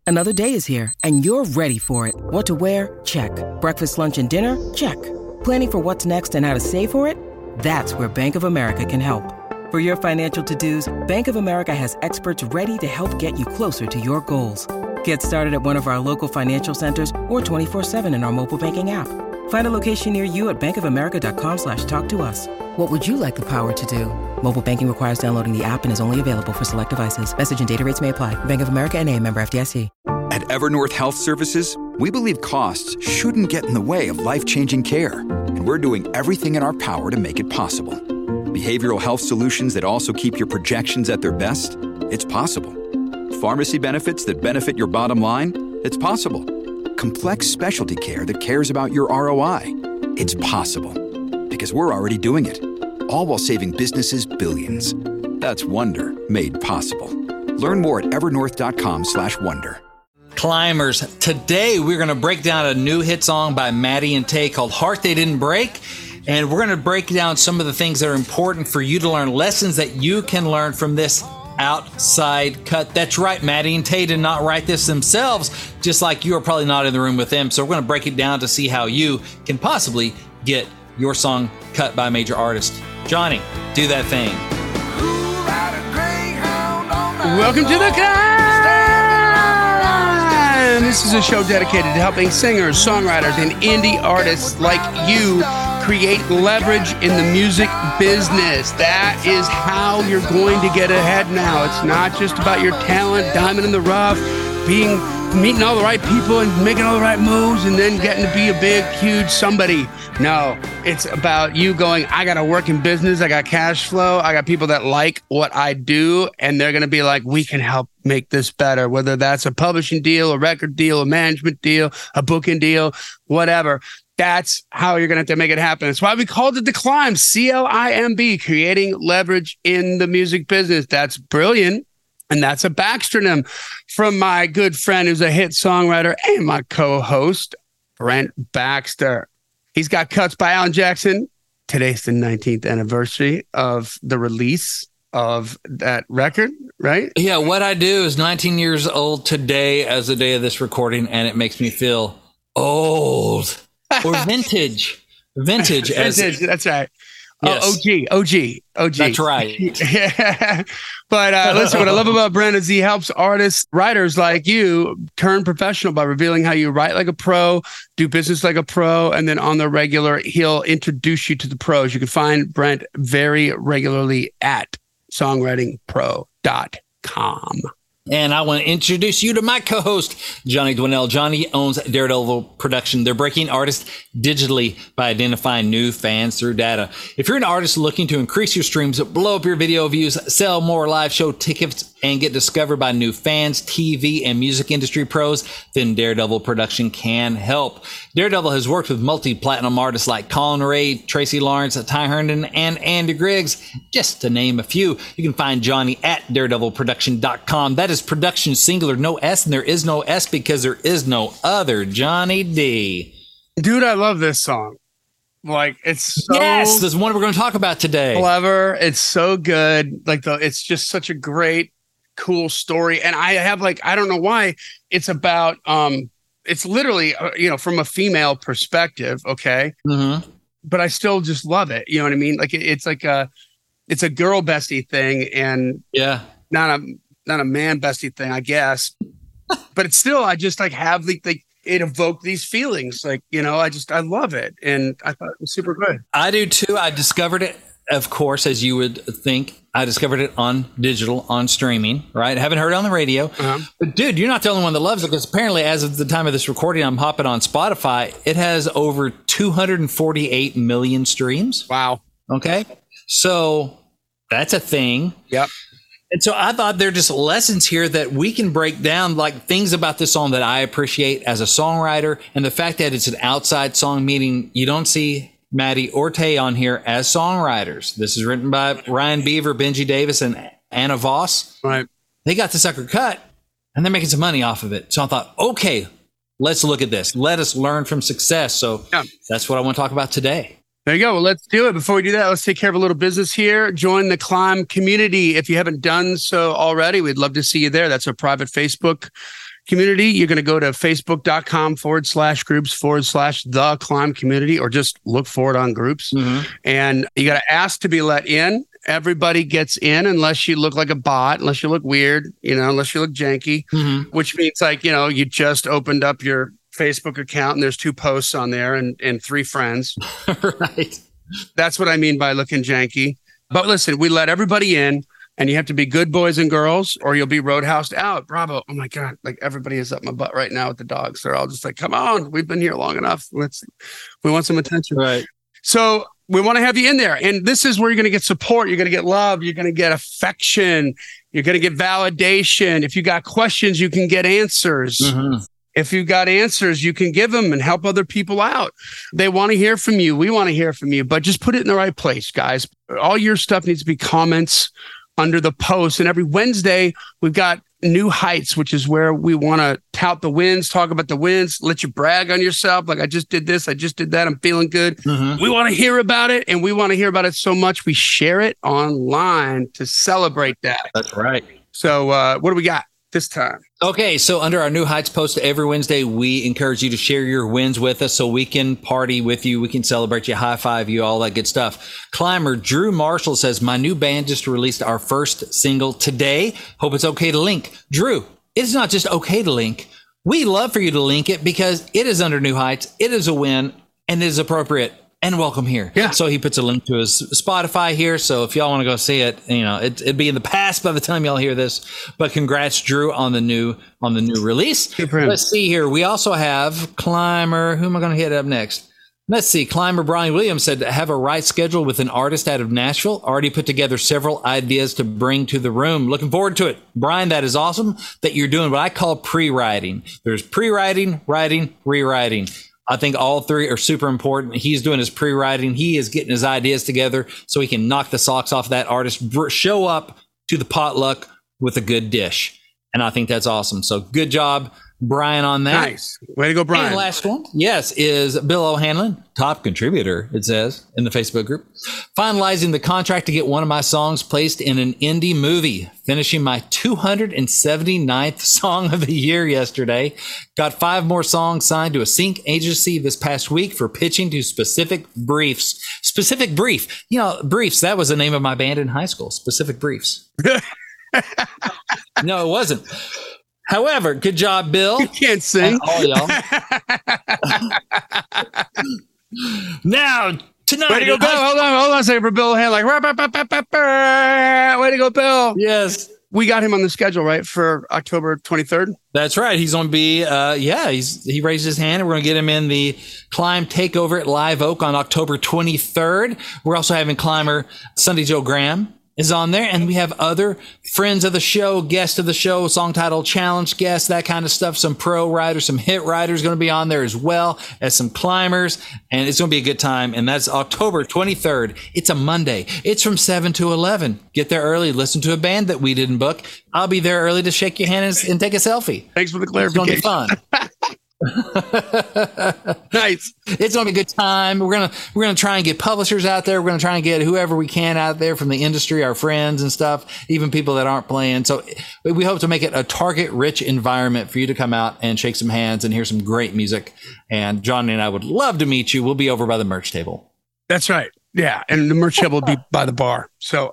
Another day is here, and you're ready for it. What to wear? Check. Breakfast, lunch, and dinner? Check. Planning for what's next and how to save for it? That's where Bank of America can help. For your financial to-dos, Bank of America has experts ready to help get you closer to your goals. Get started at one of our local financial centers or 24/7 in our mobile banking app. Find a location near you at bankofamerica.com/talktous. What would you like the power to do? Mobile banking requires downloading the app and is only available for select devices. Message and data rates may apply. Bank of America N.A., member FDIC. At Evernorth Health Services, we believe costs shouldn't get in the way of life-changing care, and we're doing everything in our power to make it possible. Behavioral health solutions that also keep your projections at their best? It's possible. Pharmacy benefits that benefit your bottom line? It's possible. Complex specialty care that cares about your ROI? It's possible. Because we're already doing it. All while saving businesses billions. That's Wonder made possible. Learn more at evernorth.com/wonder. Climbers, today we're going to break down a new hit song by Maddie and Tay called Heart They Didn't Break. And we're going to break down some of the things that are important for you to learn, lessons that you can learn from this outside cut. That's right, Maddie and Tay did not write this themselves, just like you are probably not in the room with them. So we're going to break it down to see how you can possibly get your song cut by a major artist. Johnny, do that thing. Welcome to the Climb! This is a show dedicated to helping singers, songwriters, and indie artists like you create leverage in the music business. That is how you're going to get ahead now. It's not just about your talent, diamond in the rough, meeting all the right people and making all the right moves and then getting to be a big, huge somebody. No, it's about you going, I got to work in business. I got cash flow. I got people that like what I do. And they're going to be like, we can help make this better, whether that's a publishing deal, a record deal, a management deal, a booking deal, whatever. That's how you're going to have to make it happen. That's why we called it The Climb, CLIMB, creating leverage in the music business. That's brilliant. And that's a backstrom from my good friend who's a hit songwriter and my co-host, Brent Baxter. He's got cuts by Alan Jackson. Today's the 19th anniversary of the release of that record, right? Yeah, what I do is 19 years old today as the day of this recording, and it makes me feel old or vintage. Vintage. That's right. Yes. OG. That's right. Yeah. But listen, what I love about Brent is he helps artists, writers like you turn professional by revealing how you write like a pro, do business like a pro, and then on the regular, he'll introduce you to the pros. You can find Brent very regularly at songwritingpro.com. And I want to introduce you to my co-host, Johnny Dwinell. Johnny owns Daredevil Production. They're breaking artists digitally by identifying new fans through data. If you're an artist looking to increase your streams, blow up your video views, sell more live show tickets, and get discovered by new fans, TV, and music industry pros, then Daredevil Production can help. Daredevil has worked with multi-platinum artists like Colin Ray, Tracy Lawrence, Ty Herndon, and Andy Griggs, just to name a few. You can find Johnny at daredevilproduction.com. That is production singular, no S, and there is no S because there is no other Johnny D. Dude, I love this song. Like, it's so yes, this is one we're going to talk about today. Clever. It's so good. It's just such a great, cool story. And I have I don't know why it's about, it's literally, from a female perspective. Okay. Mm-hmm. But I still just love it. You know what I mean? It's a girl bestie thing and not a man bestie thing, I guess. But it's still, I just have it evoked these feelings. I love it. And I thought it was super good. I do too. I discovered it, of course, as you would think. I discovered it on digital, on streaming, right? I haven't heard it on the radio. Uh-huh. But dude, you're not the only one that loves it because apparently as of the time of this recording, I'm hopping on Spotify. It has over 248 million streams. Wow. Okay. So that's a thing. Yep. And so I thought there are just lessons here that we can break down, like things about this song that I appreciate as a songwriter. And the fact that it's an outside song, meaning you don't see Maddie or Tay on here as songwriters. This is written by Ryan Beaver, Benji Davis, and Anna Voss. Right. They got the sucker cut and they're making some money off of it. So I thought, okay, let's look at this. Let us learn from success. So that's what I want to talk about today. There you go. Well, let's do it. Before we do that, let's take care of a little business here. Join the Climb community. If you haven't done so already, we'd love to see you there. That's a private Facebook community, you're going to go to facebook.com/groups/the climb community, or just look for it on groups. And you got to ask to be let in. Everybody gets in unless you look like a bot, unless you look weird, unless you look janky, which means you just opened up your Facebook account and there's 2 posts on there and 3 friends. Right. That's what I mean by looking janky. But listen, we let everybody in. And you have to be good boys and girls, or you'll be roadhoused out. Bravo. Oh my God. Like, everybody is up my butt right now with the dogs. They're all just like, come on, we've been here long enough. We want some attention. Right. So we want to have you in there. And this is where you're going to get support. You're going to get love. You're going to get affection. You're going to get validation. If you got questions, you can get answers. If you got answers, you can give them and help other people out. They want to hear from you. We want to hear from you, but just put it in the right place, guys. All your stuff needs to be comments under the post. And every Wednesday, we've got New Heights, which is where we want to tout the wins, talk about the wins, let you brag on yourself. Like, I just did this, I just did that, I'm feeling good. We want to hear about it, and we want to hear about it so much we share it online to celebrate that. That's right. So what do we got this time? Okay, so under our New Heights post every Wednesday, we encourage you to share your wins with us so we can party with you. We can celebrate you, high five you, all that good stuff. Climber Drew Marshall says, my new band just released our first single today. Hope it's okay to link. Drew, it's not just okay to link. We love for you to link it because it is under New Heights. It is a win and it is appropriate. And welcome here. Yeah. So he puts a link to his Spotify here. So if y'all want to go see it, it'd be in the past by the time y'all hear this. But congrats, Drew, on the new release. Let's see here. We also have Climber. Who am I going to hit up next? Let's see. Climber Brian Williams said, have a right schedule with an artist out of Nashville. Already put together several ideas to bring to the room. Looking forward to it. Brian, that is awesome that you're doing what I call pre-writing. There's pre-writing, writing, rewriting. I think all 3 are super important. He's doing his pre-writing. He is getting his ideas together so he can knock the socks off that artist, show up to the potluck with a good dish. And I think that's awesome. So good job, Brian, on that. Nice. Way to go, Brian. And the last one, yes, is Bill O'Hanlon, top contributor, it says, in the Facebook group. Finalizing the contract to get one of my songs placed in an indie movie. Finishing my 279th song of the year yesterday. Got 5 more songs signed to a sync agency this past week for pitching to Specific Briefs. Specific Brief. Briefs, that was the name of my band in high school. Specific Briefs. No, it wasn't. However, good job, Bill. You can't sing. All y'all. Now, tonight. Way to go, Bill. Hold on a second for Bill O'Hanlon. Way to go, Bill. Yes. We got him on the schedule, right, for October 23rd? That's right. He's going to be, he raised his hand, and we're going to get him in the Climb Takeover at Live Oak on October 23rd. We're also having Climber Sunday Joe Graham is on there, and we have other friends of the show, guests of the show, song title challenge guests, that kind of stuff. Some pro riders, some hit riders going to be on there as well as some climbers, and it's going to be a good time. And that's October 23rd. It's a Monday. It's from 7 to 11. Get there early. Listen to a band that we didn't book. I'll be there early to shake your hand and take a selfie. Thanks for the clarification. It's going to be fun. Nice. It's gonna be a good time. We're gonna try and get publishers out there. We're gonna try and get whoever we can out there from the industry, our friends and stuff, even people that aren't playing. So we hope to make it a target rich environment for you to come out and shake some hands and hear some great music. And Johnny and I would love to meet you. We'll be over by the merch table. That's right. Yeah, and the merch table will be by the bar. So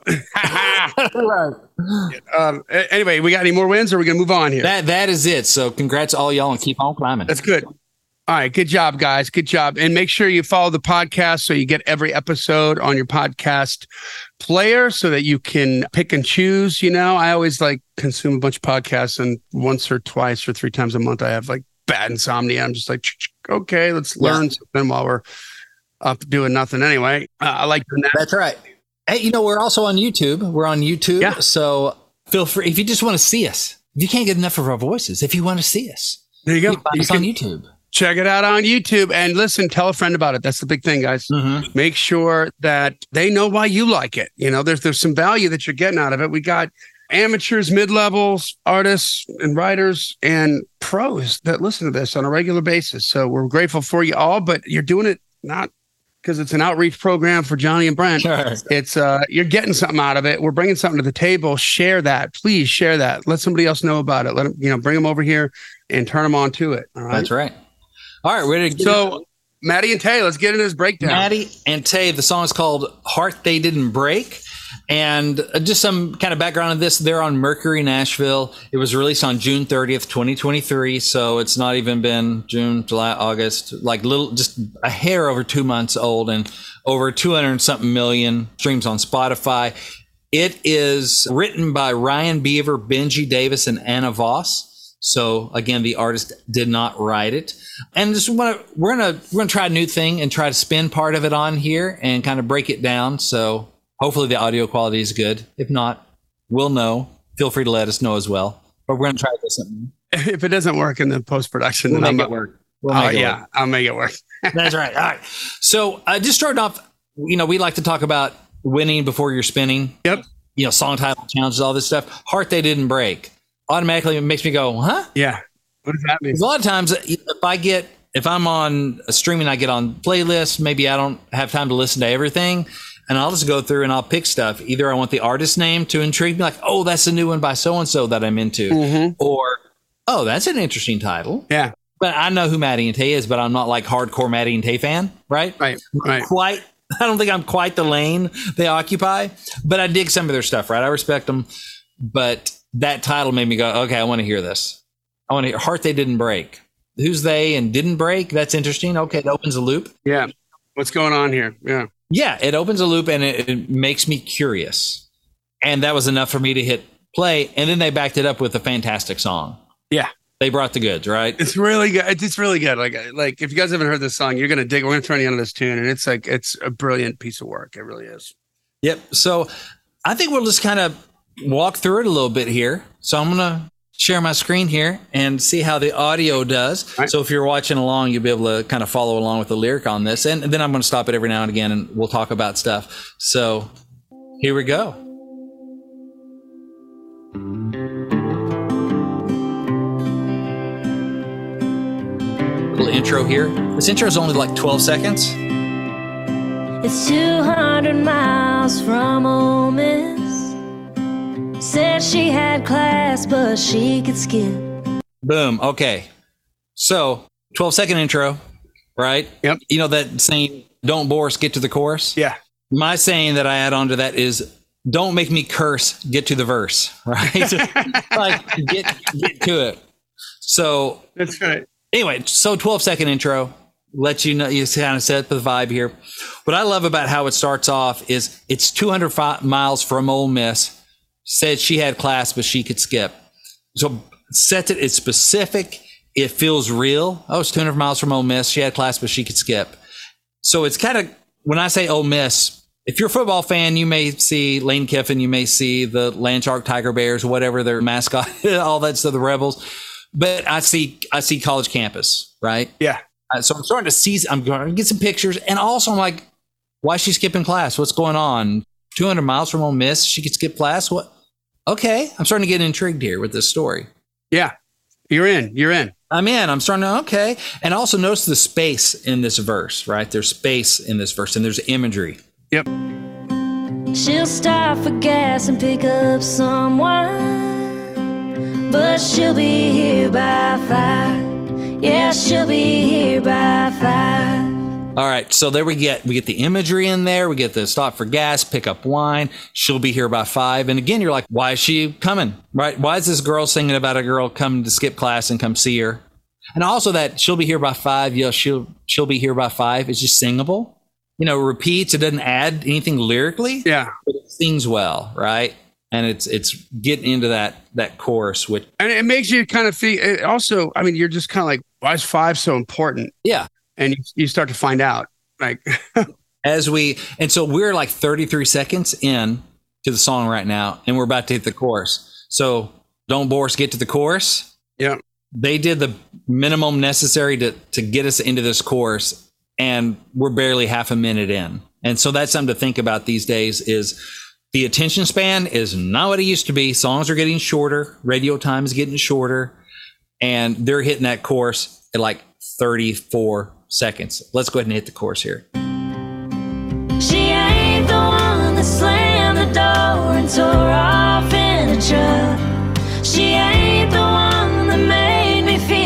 anyway, we got any more wins, or are we gonna move on here? That is it. So congrats all y'all, and keep on climbing. That's good. All right, good job, guys. Good job. And make sure you follow the podcast so you get every episode on your podcast player so that you can pick and choose. I always consume a bunch of podcasts, and once or twice or 3 times a month I have bad insomnia. I'm just okay, let's learn something while we're up doing nothing anyway. I like doing that. That's right. Hey, we're also on YouTube. We're on YouTube. Yeah. So feel free, if you just want to see us, if you can't get enough of our voices, if you want to see us, there you go. Find us on YouTube. Check it out on YouTube, and listen, tell a friend about it. That's the big thing, guys. Make sure that they know why you like it. There's some value that you're getting out of it. We got amateurs, mid-levels, artists and writers and pros that listen to this on a regular basis. So we're grateful for you all, but you're doing it not because it's an outreach program for Johnny and Brent. Sure. It's you're getting something out of it. We're bringing something to the table. Share that. Please share that. Let somebody else know about it. Let them, bring them over here. and turn them on to it. All right. That's right. All right. Ready to get So Maddie and Tay, let's get into this breakdown. Maddie and Tay, the song is called Heart They Didn't Break. And just some kind of background on this. They're on Mercury Nashville. It was released on June 30th, 2023. So it's not even been June, July, August, like just a hair over 2 months old, and over 200 something million streams on Spotify. It is written by Ryan Beaver, Benji Davis, and Anna Voss. So again, the artist did not write it. And just we're gonna try a new thing and try to spin part of it on here and kind of break it down. So hopefully the audio quality is good. If not, we'll know. Feel free to let us know as well. But we're gonna try to do something. If it doesn't work in the post-production, We'll then make it work. I'll make it work. That's right. All right. So just starting off, we like to talk about winning before you're spinning. Yep. Song title challenges, all this stuff. Heart They Didn't Break. Automatically it makes me go, huh? Yeah. What does that mean? A lot of times if I'm on a streaming, I get on playlists, maybe I don't have time to listen to everything, and I'll just go through and I'll pick stuff. Either I want the artist name to intrigue me, like, oh, that's a new one by so-and-so that I'm into, or, oh, that's an interesting title. Yeah. But I know who Maddie and Tay is, but I'm not like hardcore Maddie and Tay fan, right? Right. I don't think I'm quite the lane they occupy, but I dig some of their stuff, right? I respect them, but that title made me go, okay, I want to hear this. I want to hear Heart They Didn't Break. Who's they and didn't break? That's interesting. Okay, it opens a loop. Yeah. What's going on here? Yeah. Yeah, it opens a loop and it makes me curious. And that was enough for me to hit play. And then they backed it up with a fantastic song. Yeah. They brought the goods, right? It's really good. It's really good. Like if you guys haven't heard this song, you're going to dig. We're going to turn you on this tune. And it's a brilliant piece of work. It really is. Yep. So I think we'll just kind of walk through it a little bit here. So I'm going to share my screen here and see how the audio does. Right. So if you're watching along, you'll be able to kind of follow along with the lyric on this. And then I'm going to stop it every now and again and we'll talk about stuff. So here we go. Little intro here. This intro is only like 12 seconds. It's 200 miles from Ole Miss. Said she had class, but she could skip. Boom. Okay. So 12-second intro, right? Yep. You know that saying, don't bore us, get to the chorus? Yeah. My saying that I add on to that is, don't make me curse, get to the verse, right? Like, get to it. So that's right. Anyway, so 12-second intro. Let you know, you kind of set the vibe here. What I love about how it starts off is it's 200 miles from Ole Miss. Said she had class, but she could skip. So sets it, it's specific. It feels real. Oh, it's 200 miles from Ole Miss. She had class, but she could skip. So it's kind of, when I say Ole Miss, if you're a football fan, you may see Lane Kiffin, you may see the Landshark Tiger Bears, whatever their mascot, all that stuff, the Rebels. But I see college campus, right? Yeah. So I'm starting to see, I'm going to get some pictures. And also I'm like, why is she skipping class? What's going on? 200 miles from Ole Miss, she could skip class? What? Okay. I'm starting to get intrigued here with this story. Yeah. You're in. I'm in. I'm starting to, okay. And also notice the space in this verse, right? There's space in this verse and there's imagery. Yep. She'll stop for gas and pick up some wine, but she'll be here by 5. Yeah, she'll be here by 5. All right, so there we get the imagery in there. We get the stop for gas, pick up wine. She'll be here by 5. And again, you're like, why is she coming? Right? Why is this girl singing about a girl coming to skip class and come see her? And also that she'll be here by 5. Yeah, she'll be here by 5. It's just singable. Repeats. It doesn't add anything lyrically. Yeah, but it sings well, right? And it's getting into that chorus, which and it makes you kind of feel. It also, I mean, you're just kind of like, why is 5 so important? Yeah. And you start to find out, like, so we're like 33 seconds in to the song right now, and we're about to hit the chorus. So don't bore us, get to the chorus. Yeah. They did the minimum necessary to get us into this chorus, and we're barely half a minute in. And so that's something to think about these days is the attention span is not what it used to be. Songs are getting shorter. Radio time is getting shorter, and they're hitting that chorus at like 34 seconds. Let's go ahead and hit the chorus here. She ain't the one that slammed the door and tore off in a truck. She ain't the one that made me feel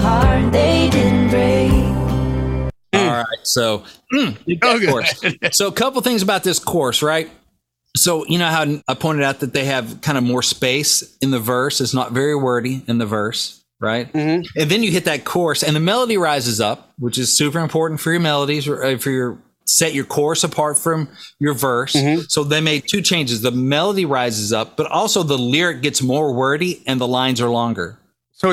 heart they didn't break. All right. So, course. So a couple things about this course, right? So, you know how I pointed out that they have kind of more space in the verse. It's not very wordy in the verse, right? And then you hit that chorus and the melody rises up, which is super important for your melodies, for your set your chorus apart from your verse. So they made two changes. The melody rises up, but also the lyric gets more wordy and the lines are longer. So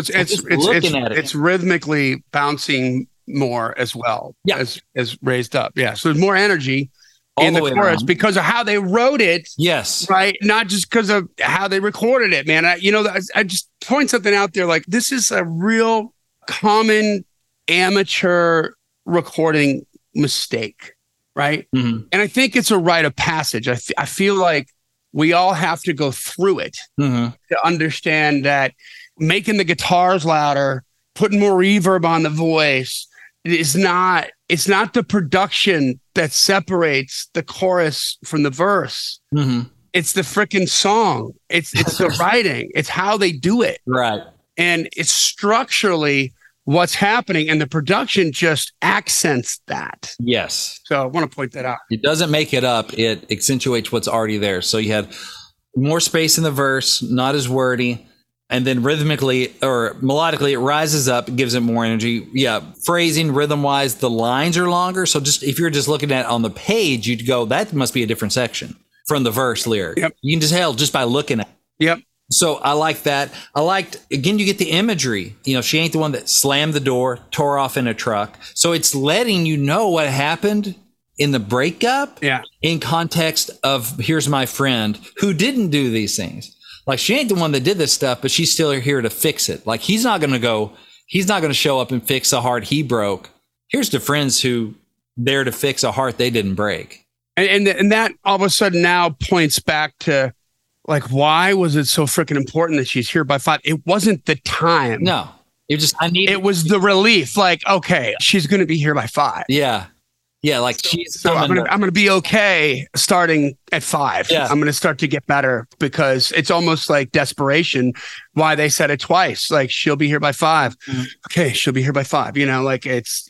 it's rhythmically bouncing more as well as raised up. Yeah. So there's more energy in the chorus because of how they wrote it. Yes. Right. Not just because of how they recorded it, man. I just point something out there. Like, this is a real common amateur recording mistake. Right. And I think it's a rite of passage. I feel like we all have to go through it to understand that making the guitars louder, putting more reverb on the voice, it's not the production that separates the chorus from the verse. It's the freaking song. It's the writing. It's how they do it. Right. And it's structurally what's happening, and the production just accents that. Yes. So I want to point that out. It doesn't make it up. It accentuates what's already there. So you had more space in the verse, not as wordy. And then rhythmically or melodically, it rises up, it gives it more energy. Yeah, phrasing, rhythm-wise, the lines are longer. So just if you're just looking at it on the page, you'd go, that must be a different section from the verse lyric. Yep. You can just tell just by looking at it. Yep. So I like that. I liked, again, you get the imagery. You know, she ain't the one that slammed the door, tore off in a truck. So it's letting you know what happened in the breakup in context of, here's my friend who didn't do these things. Like, she ain't the one that did this stuff, but she's still here to fix it. Like, he's not going to show up and fix a heart he broke. Here's the friends who there to fix a heart they didn't break. And that all of a sudden now points back to, like, why was it so freaking important that she's here by 5? It wasn't the time. No, it was the relief. Like, okay, she's going to be here by 5. Yeah. Yeah, like she's. So I'm gonna be okay starting at 5. Yeah. I'm gonna start to get better, because it's almost like desperation. Why they said it twice? Like, she'll be here by 5. Okay, she'll be here by 5. You know, like, it's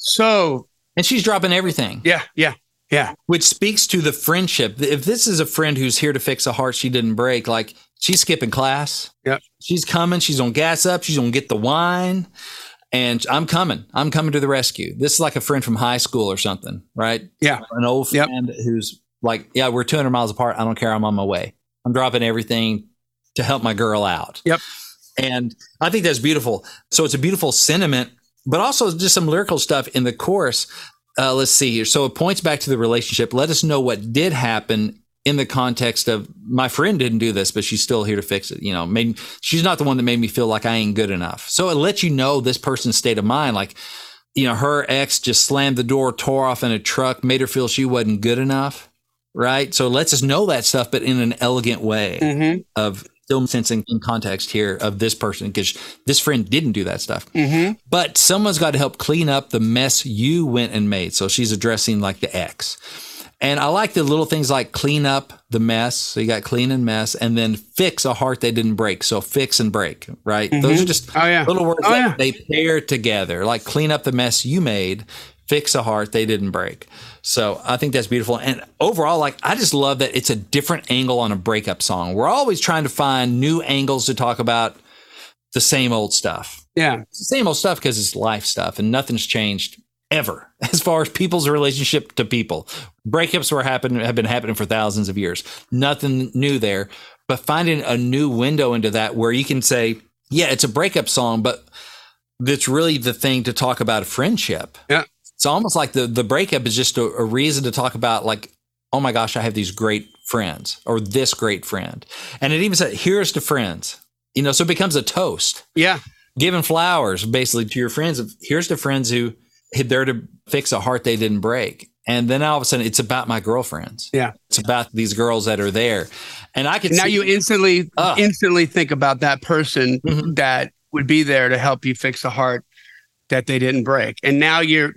so. And she's dropping everything. Yeah. Which speaks to the friendship. If this is a friend who's here to fix a heart she didn't break, like, she's skipping class. Yep. She's coming. She's gonna gas up. She's gonna get the wine. And I'm coming to the rescue. This is like a friend from high school or something, right? Yeah. An old friend who's like, yeah, we're 200 miles apart. I don't care. I'm on my way. I'm dropping everything to help my girl out. Yep. And I think that's beautiful. So it's a beautiful sentiment, but also just some lyrical stuff in the chorus. Let's see here. So it points back to the relationship. Let us know what did happen in the context of, my friend didn't do this, but she's still here to fix it. You know, she's not the one that made me feel like I ain't good enough. So it lets you know this person's state of mind. Like, you know, her ex just slammed the door, tore off in a truck, made her feel she wasn't good enough. Right. So it lets us know that stuff, but in an elegant way of still sensing in context here of this person, because this friend didn't do that stuff. But someone's got to help clean up the mess you went and made. So she's addressing like the ex. And I like the little things like clean up the mess. So you got clean and mess, and then fix a heart they didn't break. So fix and break, right? Those are just little words that they pair together, like clean up the mess you made, fix a heart they didn't break. So I think that's beautiful. And overall, like, I just love that it's a different angle on a breakup song. We're always trying to find new angles to talk about the same old stuff. Yeah. It's the same old stuff because it's life stuff, and nothing's changed ever as far as people's relationship to people. Breakups have been happening for thousands of years. Nothing new there, but finding a new window into that where you can say, yeah, it's a breakup song, but that's really the thing to talk about friendship. Yeah. It's almost like the breakup is just a reason to talk about, like, oh my gosh, I have these great friends, or this great friend. And it even said, here's to friends, you know, so it becomes a toast. Yeah. Giving flowers basically to your friends. Here's to friends who there to fix a heart they didn't break. And then all of a sudden it's about my girlfriends. Yeah. It's about these girls that are there. And I could now you instantly think about that person that would be there to help you fix a heart that they didn't break. And now you're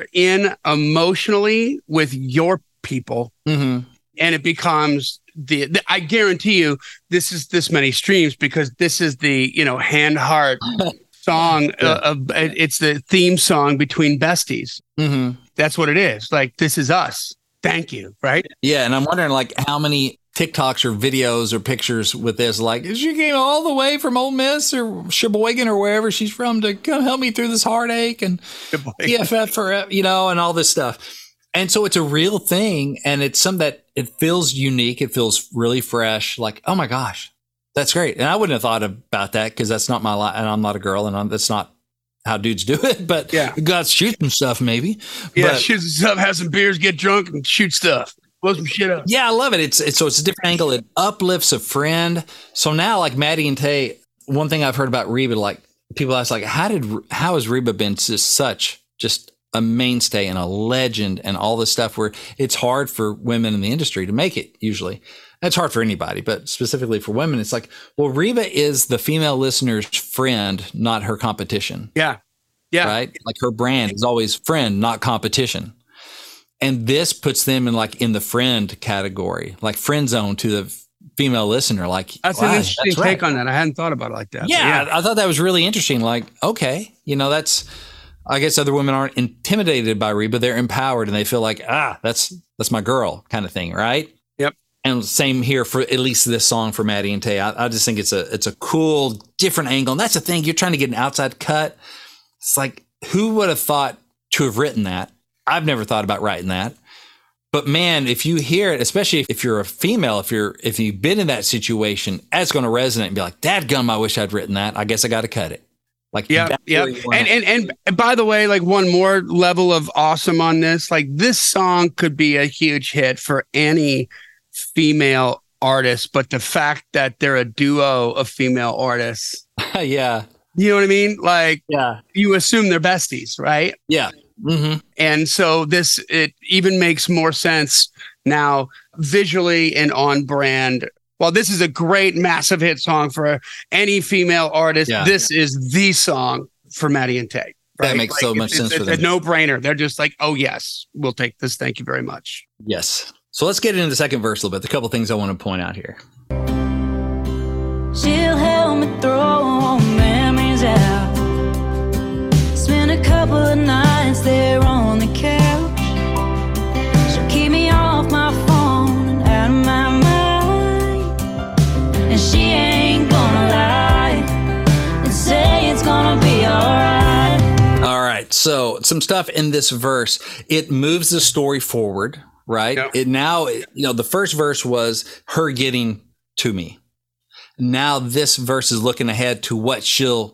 in emotionally with your people. And it becomes I guarantee you this is this many streams, because this is the, you know, hand heart song. It's the theme song between besties. Mm-hmm. That's what it is. Like, this is us. Thank you. Right. Yeah. And I'm wondering like how many TikToks or videos or pictures with this, like she came all the way from Ole Miss or Sheboygan or wherever she's from to come help me through this heartache and PFF forever, and all this stuff. And so it's a real thing. And it's something that it feels unique. It feels really fresh. Like, oh my gosh, that's great. And I wouldn't have thought about that because that's not my life. And I'm not a girl and that's not how dudes do it, but God's shooting stuff maybe. Yeah, shoot some stuff, have some beers, get drunk, and shoot stuff. Blow some shit up. Yeah, I love it. It's a different angle. It uplifts a friend. So now, like Maddie and Tay, one thing I've heard about Reba, like people ask, like, how has Reba been just a mainstay and a legend and all this stuff where it's hard for women in the industry to make it usually. It's hard for anybody, but specifically for women, it's like, well, Reba is the female listener's friend, not her competition. Yeah. Yeah. Right? Like her brand is always friend, not competition. And this puts them in the friend category, like friend zone to the female listener. Like that's an interesting take on that. I hadn't thought about it like that. Yeah, I thought that was really interesting. Like, okay, that's, I guess other women aren't intimidated by Reba. They're empowered and they feel like, that's my girl kind of thing. Right. Yep. And same here for at least this song for Maddie and Tay. I just think it's a cool, different angle. And that's the thing. You're trying to get an outside cut. It's like, who would have thought to have written that? I've never thought about writing that. But man, if you hear it, especially if you're a female, if you've been in that situation, it's going to resonate and be like, dadgum, I wish I'd written that. I guess I got to cut it. Like, yeah. And by the way, like one more level of awesome on this, like this song could be a huge hit for any female artist, but the fact that they're a duo of female artists. Yeah. You know what I mean? Like, you assume they're besties, right? Yeah. Mm-hmm. And so it even makes more sense now visually and on brand. While this is a great, massive hit song for any female artist, this is the song for Maddie and Tay. Right? That makes so much sense for them. It's a no-brainer. They're just like, oh, yes, we'll take this. Thank you very much. Yes. So let's get into the second verse a little bit. A couple things I want to point out here. She'll help me throw memories out. Spend a couple of nights there on the couch. She'll keep me off my phone and out of my mind. And she ain't gonna lie and say it's gonna be alright. All right. So some stuff in this verse, it moves the story forward, right? Yep. It now, the first verse was her getting to me. Now this verse is looking ahead to what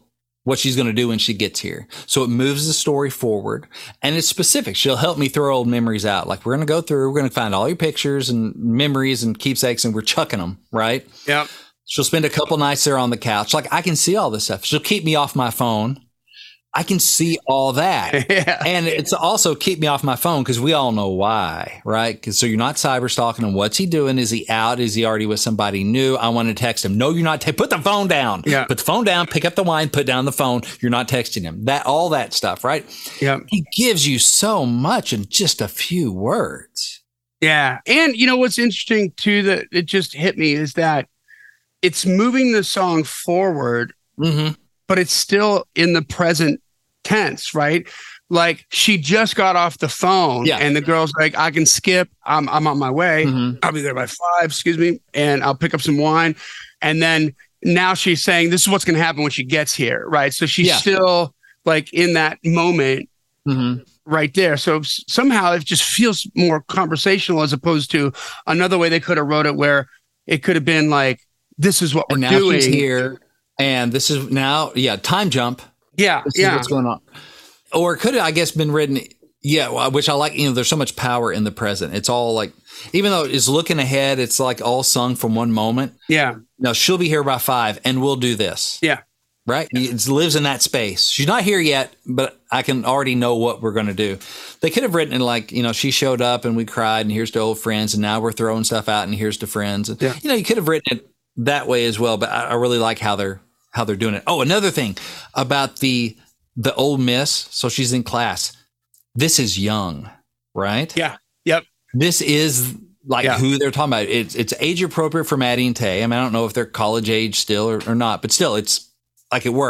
she's going to do when she gets here. So it moves the story forward and it's specific. She'll help me throw old memories out. Like we're going to go through, we're going to find all your pictures and memories and keepsakes and we're chucking them. Right. Yeah. She'll spend a couple nights there on the couch. Like I can see all this stuff. She'll keep me off my phone. I can see all that. Yeah. And it's also keep me off my phone because we all know why, right? So you're not cyber stalking him. What's he doing? Is he out? Is he already with somebody new? I want to text him. No, you're not. Put the phone down. Yeah. Put the phone down. Pick up the wine. Put down the phone. You're not texting him. All that stuff, right? Yeah. He gives you so much in just a few words. Yeah. And what's interesting too that it just hit me is that it's moving the song forward. Mm-hmm. But it's still in the present tense, right? Like she just got off the phone and the girl's like, I can skip. I'm on my way. Mm-hmm. I'll be there by 5, and I'll pick up some wine. And then now she's saying, this is what's going to happen when she gets here, right? So she's still like in that moment right there. So somehow it just feels more conversational as opposed to another way they could have wrote it where it could have been like, this is what we're now doing she's here. And this is now, time jump. Yeah. This is what's going on. Or it could have, I guess, been written. Yeah. Which I like, there's so much power in the present. It's all like, even though it's looking ahead, it's like all sung from one moment. Yeah. No, she'll be here by 5 and we'll do this. Yeah. Right. It lives in that space. She's not here yet, but I can already know what we're going to do. They could have written it like, she showed up and we cried and here's to old friends. And now we're throwing stuff out and here's to friends. And, you could have written it that way as well. But I really like how they're doing it. Oh, another thing about the Ole Miss. So she's in class. This is young, right? Yeah. Yep. This is like who they're talking about. It's age appropriate for Maddie and Tay. I mean, I don't know if they're college age still or not, but still it's like it works.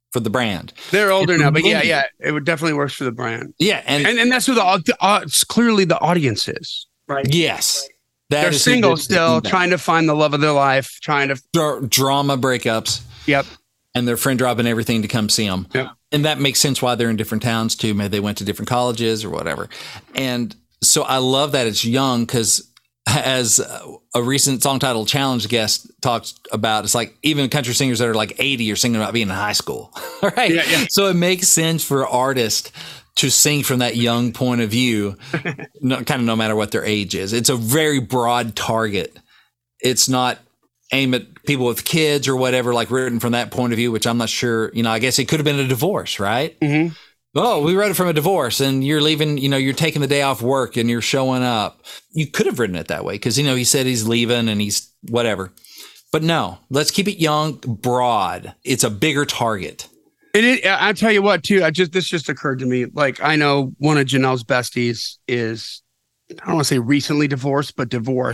for the brand. They're older now, but yeah, it would definitely works for the brand. Yeah, and that's who it's clearly the audience is, right? Yes. They're single still, trying to find the love of their life, trying to drama breakups. Yep. And their friend dropping everything to come see them. Yep. And that makes sense why they're in different towns too. Maybe they went to different colleges or whatever. And so I love that it's young, because as a recent Song Title Challenge guest talks about, it's like even country singers that are like 80 are singing about being in high school. Right. Yeah. So it makes sense for artists to sing from that young point of view, kind of no matter what their age is. It's a very broad target. It's not aimed at people with kids or whatever, like written from that point of view, which I'm not sure, I guess it could have been a divorce, right? Mm-hmm. Oh, we wrote it from a divorce and you're leaving, you're taking the day off work and you're showing up. You could have written it that way because, he said he's leaving and he's whatever. But no, let's keep it young, broad. It's a bigger target. I'll tell you what, too. This just occurred to me. Like, I know one of Janelle's besties is, I don't want to say recently divorced, but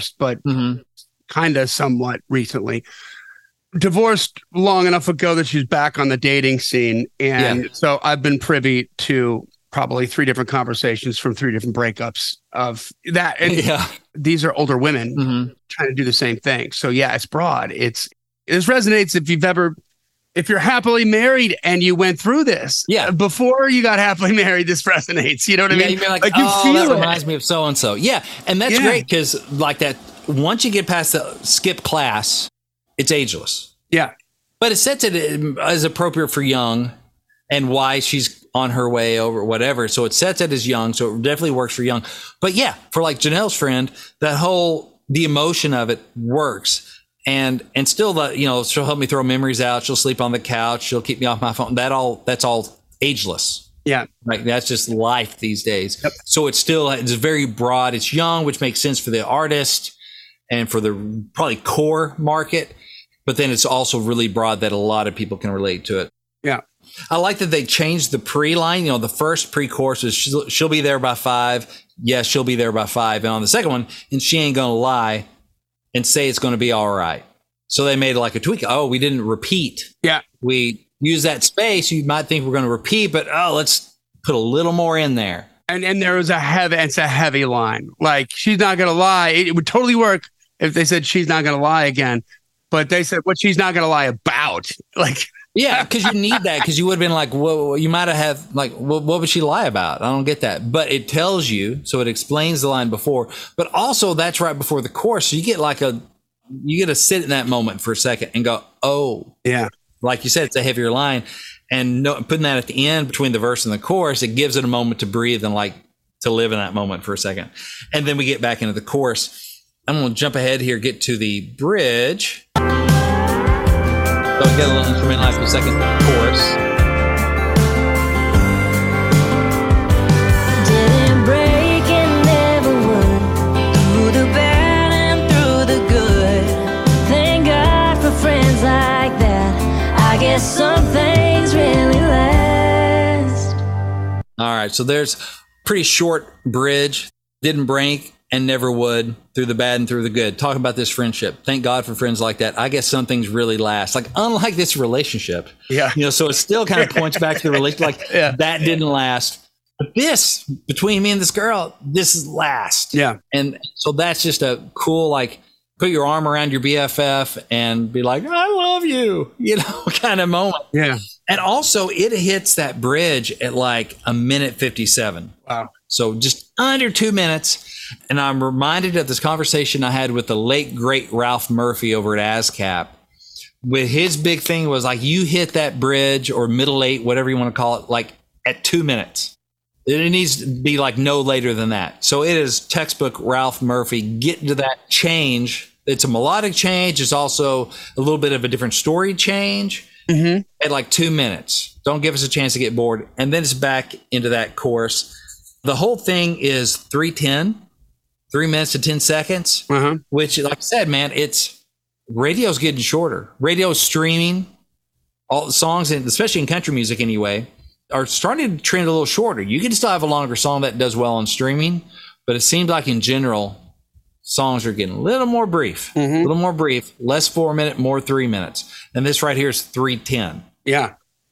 kind of somewhat recently. Divorced long enough ago that she's back on the dating scene. And so I've been privy to probably 3 different conversations from 3 different breakups of that. And these are older women trying to do the same thing. So yeah, it's broad. This resonates if you're happily married and you went through this. Yeah. Before you got happily married, this resonates. You know what I mean? You're like you feel that reminds me of so-and-so. Yeah. And that's great because like that, once you get past the skip class, it's ageless. Yeah. But it sets it as appropriate for young and why she's on her way over whatever. So it sets it as young. So it definitely works for young. But yeah, for like Janelle's friend, the emotion of it works. And still she'll help me throw memories out. She'll sleep on the couch. She'll keep me off my phone. That's all ageless. Yeah. Like that's just life these days. Yep. So it's very broad. It's young, which makes sense for the artist and for the probably core market. But then it's also really broad that a lot of people can relate to it. Yeah. I like that they changed the pre-line. The first pre-chorus is she'll be there by 5. Yes, she'll be there by 5. And on the second one, and she ain't gonna lie and say it's going to be all right. So they made like a tweak. Oh, we didn't repeat. Yeah. We use that space. You might think we're going to repeat, but let's put a little more in there. And there was it's a heavy line. Like, she's not going to lie. It would totally work if they said she's not going to lie again. But they said what she's not going to lie about. Like, yeah, because you need that, because you would have been like, well, you might have like, what would she lie about? I don't get that. But it tells you, so it explains the line before, but also that's right before the chorus. So you get to sit in that moment for a second and go, oh, yeah. Like you said, it's a heavier line. And putting that at the end between the verse and the chorus, it gives it a moment to breathe and like to live in that moment for a second. And then we get back into the chorus. I'm going to jump ahead here, get to the bridge. So we get a little instrumentalized for the second chorus. Didn't break and never would. Through the bad and through the good. Thank God for friends like that. I guess some things really last. All right, so there's pretty short bridge. Didn't break and never would, through the bad and through the good. Talk about this friendship. Thank God for friends like that. I guess some things really last. Like, unlike this relationship. Yeah. So it still kind of points back to the relationship. Like, that didn't last. But this, between me and this girl, this is last. Yeah. And so that's just a cool, like, put your arm around your BFF and be like, I love you, kind of moment. Yeah. And also, it hits that bridge at like a minute 57. Wow. So just under 2 minutes. And I'm reminded of this conversation I had with the late, great Ralph Murphy over at ASCAP. With his big thing was like, you hit that bridge or middle 8, whatever you want to call it, like at 2 minutes. It needs to be like no later than that. So it is textbook Ralph Murphy getting to that change. It's a melodic change. It's also a little bit of a different story change at like 2 minutes. Don't give us a chance to get bored. And then it's back into that chorus. The whole thing is 3:10. 3 minutes to 10 seconds, which, like I said, man, radio's getting shorter. Radio's streaming. All the songs, and especially in country music anyway, are starting to trend a little shorter. You can still have a longer song that does well on streaming, but it seems like in general, songs are getting a little more brief, less 4 minute, more 3 minutes. And this right here is 3:10. Yeah.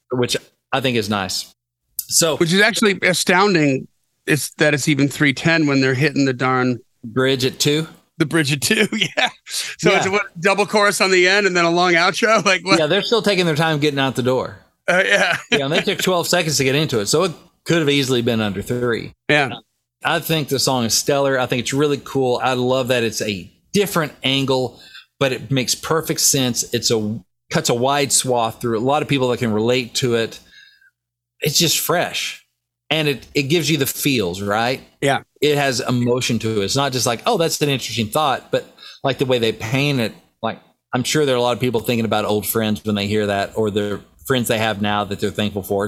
which I think is nice. So, which is actually astounding. It's that it's even 3:10 when they're hitting the darn bridge at 2. The bridge at 2, yeah. So Yeah. it's a double chorus on the end and then a long outro. Like what? Yeah, they're still taking their time getting out the door. Yeah. Yeah, and they took 12 seconds to get into it, so it could have easily been under 3. Yeah. I think the song is stellar. I think it's really cool. I love that it's a different angle, but it makes perfect sense. Cuts a wide swath through a lot of people that can relate to it. It's just fresh, and it gives you the feels, right? Yeah. It has emotion to it. It's not just like, oh, that's an interesting thought, but like the way they paint it. Like, I'm sure there are a lot of people thinking about old friends when they hear that, or their friends they have now that they're thankful for.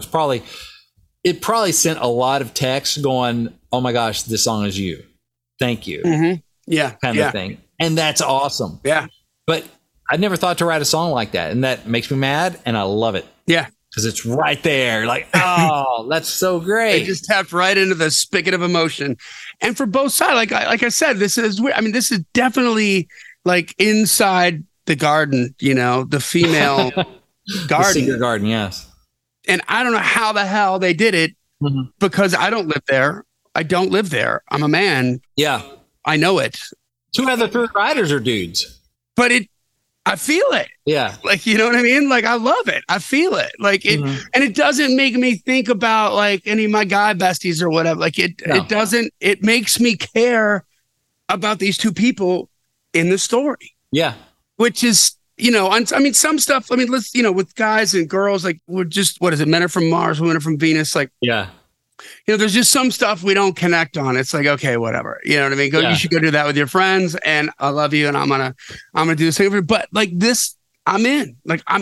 It probably sent a lot of texts going, oh my gosh, this song is you. Thank you. Mm-hmm. Yeah. Kind of thing. And that's awesome. Yeah. But I never thought to write a song like that. And that makes me mad. And I love it. Yeah. Because it's right there. Like, oh, that's so great. They just tapped right into the spigot of emotion. And for both sides, like I said, this is weird. I mean, this is definitely like inside the garden, the female The garden. secret garden, yes. And I don't know how the hell they did it because I don't live there. I don't live there. I'm a man. Yeah. I know it. 2 out of the 3 writers are dudes. But I feel it. Yeah. Like, you know what I mean? Like, I love it. I feel it. Like it, and it doesn't make me think about like any of my guy besties or whatever. Like it doesn't, it makes me care about these 2 people in the story. Yeah. Which is, I mean, some stuff, let's, with guys and girls, like we're just, what is it? Men are from Mars, women are from Venus. Like, Yeah. there's just some stuff we don't connect on. It's like, okay, whatever. You know what I mean? You should go do that with your friends, and I love you, and I'm gonna do the same for you. But like this, I'm in.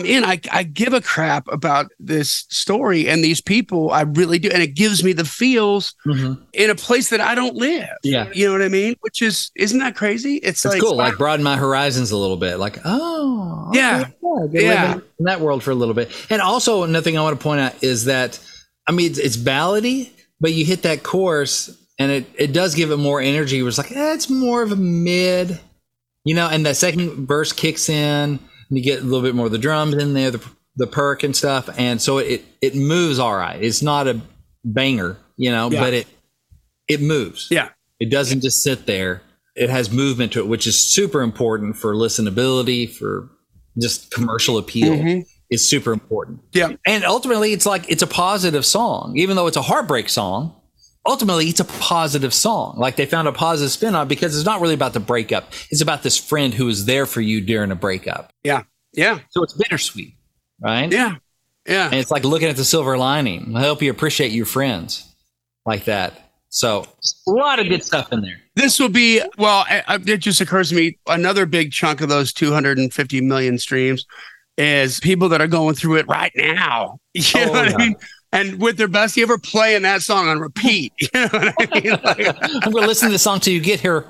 I give a crap about this story and these people. I really do, and it gives me the feels in a place that I don't live. Yeah. You know what I mean? Which isn't that crazy? It's like cool. Like broaden my horizons a little bit. Like, oh, okay, yeah. live in that world for a little bit. And also another thing I want to point out is that, I mean, it's ballady, but you hit that chorus and it does give it more energy. It was like, it's more of a mid, and that second verse kicks in. You get a little bit more of the drums in there, the perk and stuff, and so it moves all right. It's not a banger, but it moves. Yeah, it doesn't just sit there. It has movement to it, which is super important for listenability, for just commercial appeal. Is super important. Yeah, and ultimately, it's a positive song, even though it's a heartbreak song. Ultimately, it's a positive song. Like they found a positive spin on it because it's not really about the breakup. It's about this friend who is there for you during a breakup. Yeah. Yeah. So it's bittersweet, right? Yeah. Yeah. And it's like looking at the silver lining. I hope you appreciate your friends like that. So a lot of good stuff in there. This will be, it just occurs to me, another big chunk of those 250 million streams is people that are going through it right now. You know what I mean? And with their bestie ever playing that song on repeat. You know what I mean? Like, I'm going to listen to the song till you get here.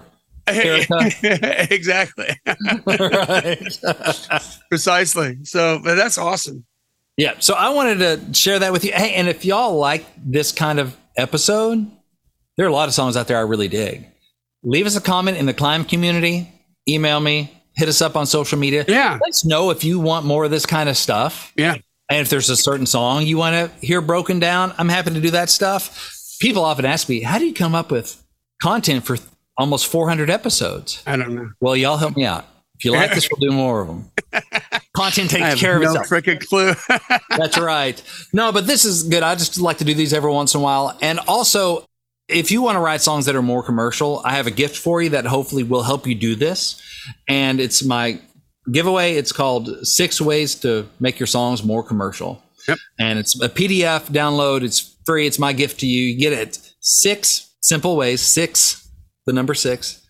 Exactly. Right. Precisely. So, but that's awesome. Yeah. So I wanted to share that with you. Hey, and if y'all like this kind of episode, there are a lot of songs out there I really dig. Leave us a comment in the Climb community. Email me. Hit us up on social media. Yeah. Let us know if you want more of this kind of stuff. Yeah. And if there's a certain song you want to hear broken down, I'm happy to do that stuff. People often ask me, how do you come up with content for almost 400 episodes? I don't know. Well, y'all help me out. If you like this, we'll do more of them. Content takes care of itself. No freaking clue. That's right. No, but this is good. I just like to do these every once in a while. And also, if you want to write songs that are more commercial, I have a gift for you that hopefully will help you do this. And it's my giveaway. It's called 6 Ways to Make Your Songs More Commercial. Yep. And it's a PDF download. It's free. It's my gift to you. You get it 6 simple ways, 6, the number 6,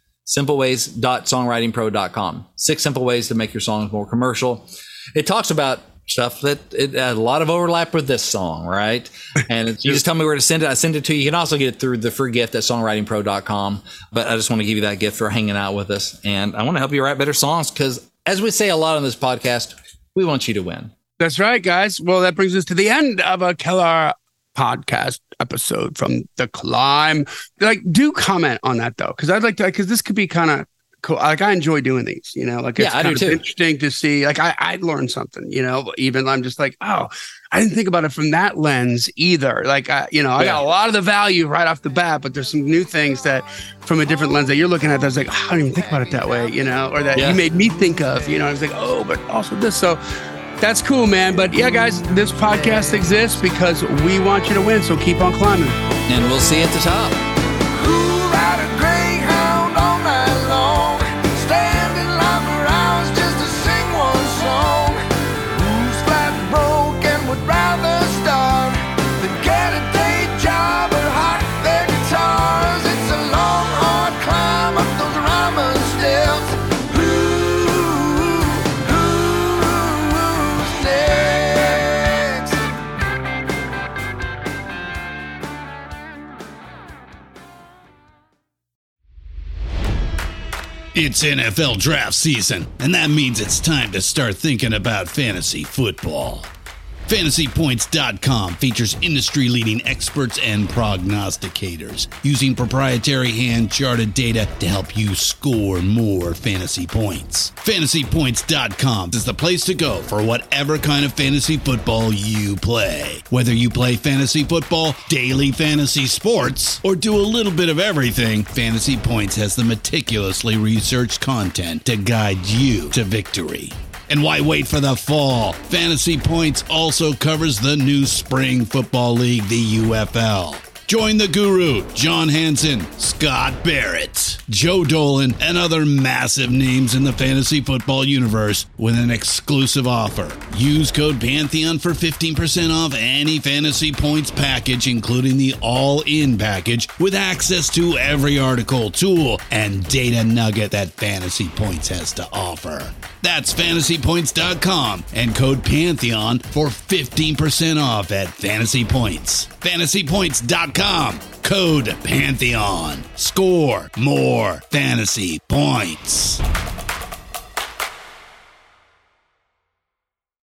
simpleways.songwritingpro.com. 6 simple ways to make your songs more commercial. It talks about stuff that it had a lot of overlap with this song, right? And you just tell me where to send it. I send it to you. You can also get it through the free gift at songwritingpro.com. But I just want to give you that gift for hanging out with us. And I want to help you write better songs because, as we say a lot on this podcast, we want you to win. That's right, guys. Well, that brings us to the end of a killer podcast episode from The Climb. Like, do comment on that, though, because I'd like to, because this could be kind of cool. Like I enjoy doing these, you know, like it's I do too. Interesting to see, like I learned something, you know, even I'm just like, oh, I didn't think about it from that lens either. Like, I got a lot of the value right off the bat, but there's some new things that from a different lens that you're looking at. That's like, oh, I didn't even think about it that way, you know, or that you made me think of, you know, I was like, oh, but also this. So that's cool, man. But yeah, guys, this podcast exists because we want you to win. So keep on climbing. And we'll see you at the top. It's NFL draft season, and that means it's time to start thinking about fantasy football. FantasyPoints.com features industry-leading experts and prognosticators using proprietary hand-charted data to help you score more fantasy points. FantasyPoints.com is the place to go for whatever kind of fantasy football you play. Whether you play fantasy football, daily fantasy sports, or do a little bit of everything, Fantasy Points has the meticulously researched content to guide you to victory. And why wait for the fall? Fantasy Points also covers the new spring football league, the UFL. Join the guru, John Hansen, Scott Barrett, Joe Dolan, and other massive names in the fantasy football universe with an exclusive offer. Use code Pantheon for 15% off any Fantasy Points package, including the all-in package, with access to every article, tool, and data nugget that Fantasy Points has to offer. That's FantasyPoints.com and code Pantheon for 15% off at Fantasy Points. FantasyPoints.com, code Pantheon. Score more fantasy points.